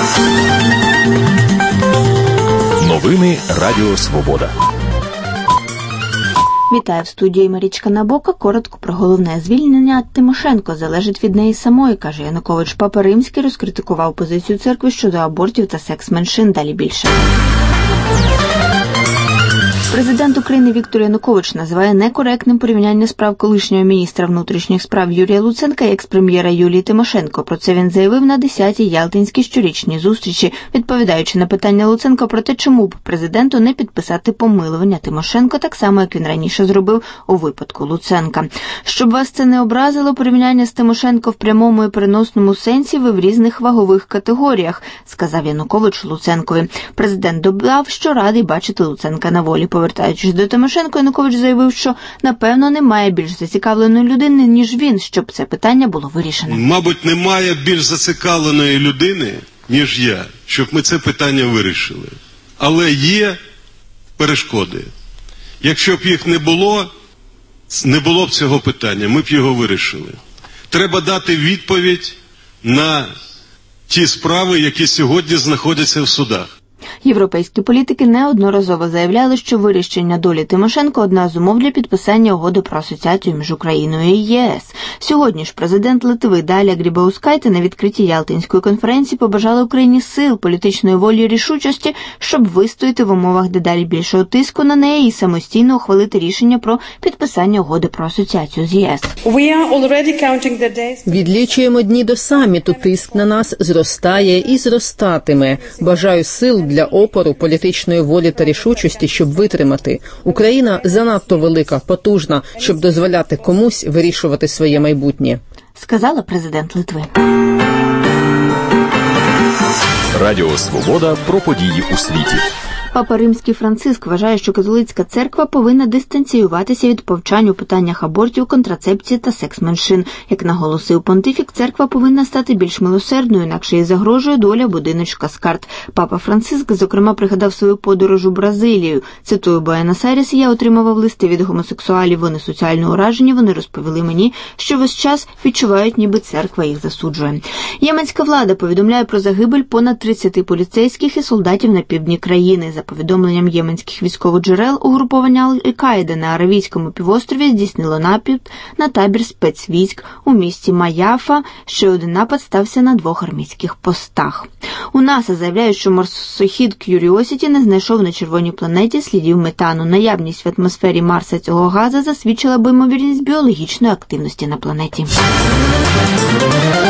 Новини Радіо Свобода. Вітаю в студії Марічка Набока. Коротко про головне. Звільнення Тимошенко залежить від неї самої, каже Янукович. Папа Римський розкритикував позицію церкви щодо абортів та секс-меншин. Далі більше. Президент України Віктор Янукович називає некоректним порівняння справ колишнього міністра внутрішніх справ Юрія Луценка і екс-прем'єра Юлії Тимошенко. Про це він заявив на 10-й Ялтинській щорічній зустрічі, відповідаючи на питання Луценка про те, чому б президенту не підписати помилування Тимошенко, так само, як він раніше зробив у випадку Луценка. Щоб вас це не образило, порівняння з Тимошенко в прямому і переносному сенсі ви в різних вагових категоріях, сказав Янукович Луценкові. Президент додав, що радий бачити Луценка на волі. Повертаючись до Тимошенко, Янукович заявив, що, напевно, немає більш зацікавленої людини, ніж він, щоб це питання було вирішено. Мабуть, немає більш зацікавленої людини, ніж я, щоб ми це питання вирішили. Але є перешкоди. Якщо б їх не було б цього питання, ми б його вирішили. Треба дати відповідь на ті справи, які сьогодні знаходяться в судах. Європейські політики неодноразово заявляли, що вирішення долі Тимошенко – одна з умов для підписання угоди про асоціацію між Україною і ЄС. Сьогодні ж президент Литви Далія Грібаускайте на відкритті Ялтинської конференції побажала Україні сил, політичної волі і рішучості, щоб вистояти в умовах дедалі більшого тиску на неї і самостійно ухвалити рішення про підписання угоди про асоціацію з ЄС. Відлічуємо дні до саміту. Тиск на нас зростає і зростатиме. Бажаю сил для опору, політичної волі та рішучості, щоб витримати. Україна занадто велика, потужна, щоб дозволяти комусь вирішувати своє майбутнє. Сказала президент Литви. Радіо Свобода про події у світі. Папа Римський Франциск вважає, що католицька церква повинна дистанціюватися від повчань у питаннях абортів, контрацепції та секс-меншин. Як наголосив понтифік, церква повинна стати більш милосердною, інакше їй загрожує доля будиночка з карт. Папа Франциск, зокрема, пригадав свою подорож у Бразилію. Цитую, Буенос-Айрес, я отримував листи від гомосексуалів, вони соціально уражені, вони розповіли мені, що весь час відчувають, ніби церква їх засуджує. Єменська влада повідомляє про загибель понад 30 поліцейських і солдатів на півдні країни. За повідомленням єменських військових джерел, угруповання Аль-Каїди на Аравійському півострові здійснило напад на табір спецвійськ у місті Маяфа. Ще один напад стався на 2 армійських постах. У НАСА заявляють, що марсохід Curiosity не знайшов на червоній планеті слідів метану. Наявність в атмосфері Марса цього газу засвідчила б ймовірність біологічної активності на планеті.